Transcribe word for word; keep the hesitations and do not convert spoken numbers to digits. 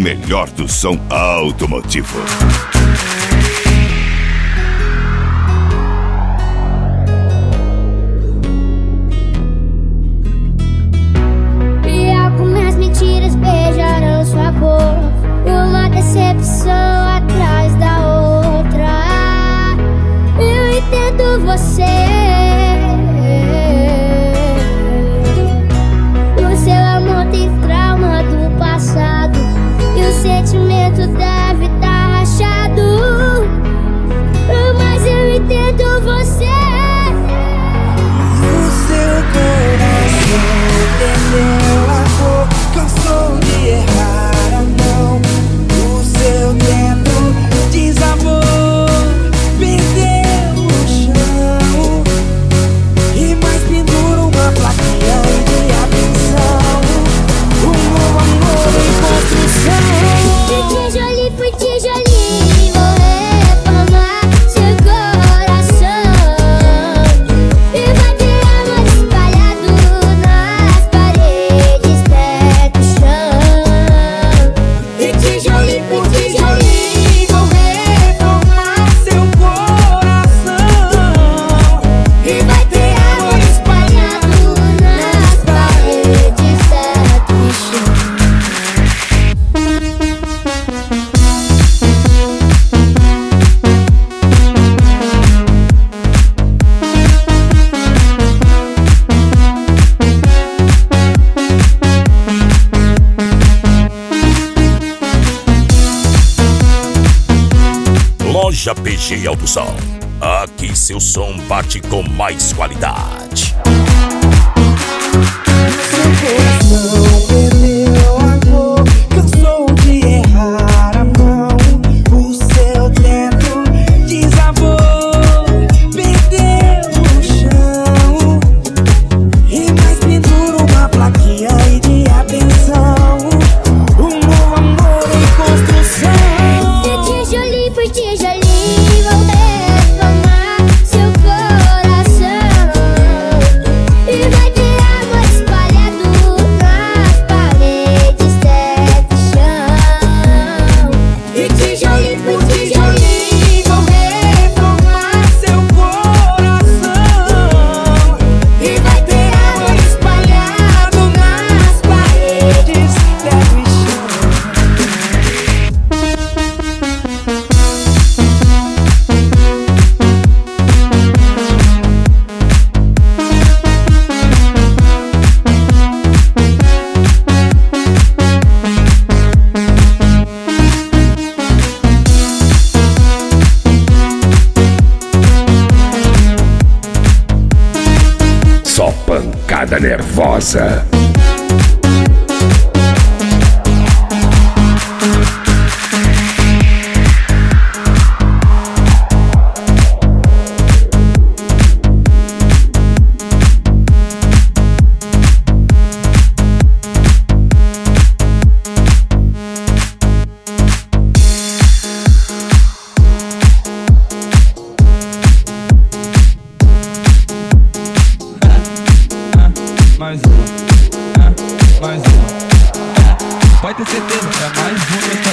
melhor do som automotivo. E algumas mentiras beijarão sua boca, uma decepção atrás da outra. Eu entendo você. O seu amor tem trauma do passado e o sentimento deve estar rachado. Mas eu entendo você. O seu coração entendeu a dor, cansou de errar a mão. O seu teto desabou, perdeu o chão. E mais pendura uma plaquinha de atenção. Um novo amor em construção. De tijolinho por tijolinho vou reformar seu coração. E vai ter amor espalhado nas paredes, teto e chão. E tijolinho por tijolinho vou reformar seu coração. E vai ter amor espalhado nas paredes, teto e chão. Loja P G Autosom. Aqui seu som bate com mais qualidade. Seu coração perdeu a cor, cansou de errar a mão. O seu teto desabou, perdeu o chão. E mais pendura uma plaquinha aí de atenção. Um novo amor em construção. De tijolinho por tijolinho vou reformar seu coração. E vai ter amor espalhado nas paredes, teto e chão. E tijolinho por tijolinho vou reformar seu coração. E vai ter amor espalhado nas paredes, teto e chão. Só pancada nervosa. Mais uma, é, mais uma. É, pode ter certeza, é mais uma.